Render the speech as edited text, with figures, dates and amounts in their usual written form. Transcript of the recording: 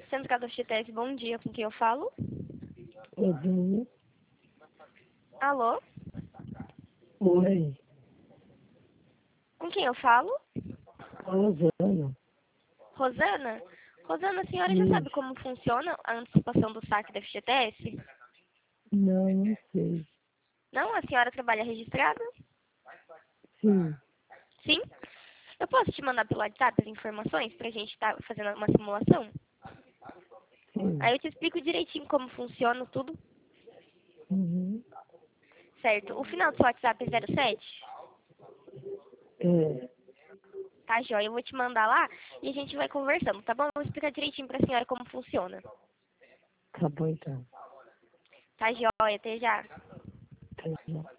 Central do FGTS, bom dia, com quem eu falo? Oi. Alô? Oi. Com quem eu falo? Rosana. Rosana? Rosana, a senhora já sabe Isso. como funciona a antecipação do saque da FGTS? Não sei. Não? A senhora trabalha registrada? Sim. Sim? Eu posso te mandar pelo WhatsApp as informações pra gente estar fazendo uma simulação? Sim. Aí eu te explico direitinho como funciona tudo, Uhum. certo? O final do seu WhatsApp é 07? É. Tá, joia? Eu vou te mandar lá e a gente vai conversando, tá bom? Eu vou explicar direitinho pra senhora como funciona. Tá bom então. Tá, joia? Até já. Até já.